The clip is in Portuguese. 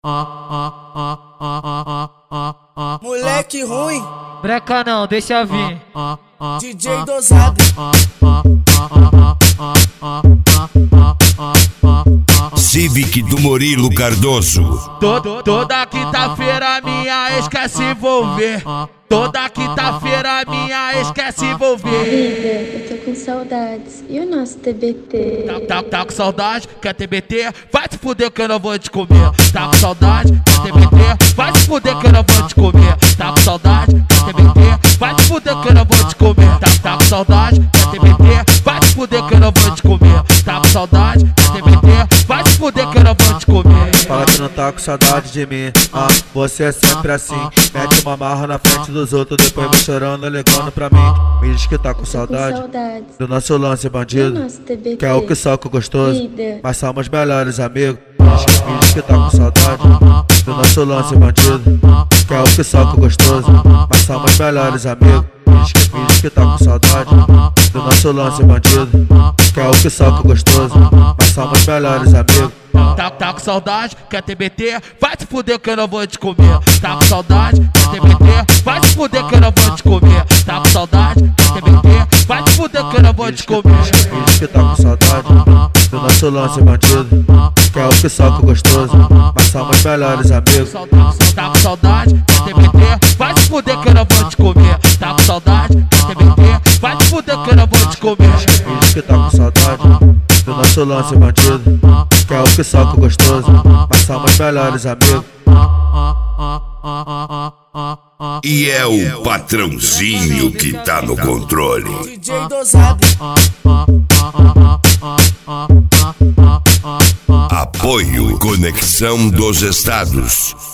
Moleque ruim, Breca não, deixa vir. DJ dosado. Civic do Murilo Cardoso. Toda quinta-feira minha ex quer se envolver. Toda quinta-feira minha ex quer se envolver. Vida, eu tô com saudades. E o nosso TBT? Tá com saudade? Quer TBT? Vai se fuder que eu não vou te comer. Tá com saudade? Quer TBT? Vai se fuder que eu não vou te comer. Tá com saudade? Quer TBT? Vai se fuder que eu não vou te comer. Tá com saudade? Quer TBT? Vai se fuder que eu não vou te comer. Tá com saudade? Quer TBT? Vai se fuder que eu não vou te comer. Fala que não tá com saudade de mim, você é sempre assim. Mete uma marra na frente dos outros, depois vai chorando, ligando pra mim. Me diz que tá com saudade do nosso lance bandido, que é o que soca gostoso, mas somos melhores amigos. Me diz que tá com saudade do nosso lance bandido, que é o que soca gostoso, mas somos melhores amigos. Me diz que tá com saudade do nosso lance bandido, que é o que soca gostoso, mas somos melhores amigos. Tá com saudade? Quer TBT? Vai se fuder que eu não vou te comer. Tá com saudade? Quer TBT? Vai se fuder que eu não vou te comer. Tá com saudade? Quer TBT? Vai se fuder que eu não vou te comer. Me diz que tá com saudade do nosso lance bandido, que é o que soca gostoso, mas somos melhores amigos. Tá com saudade? Quer TBT? Vai se fuder que eu não vou te comer. Tá com saudade? Quer TBT? Vai se fuder que eu não vou te comer. Me diz que tá com saudade do nosso lance bandido, que é o que soca gostoso, mas somos melhores amigos. E é o patrãozinho que tá no controle. DJ dosado. Apoio Conexão dos Estados.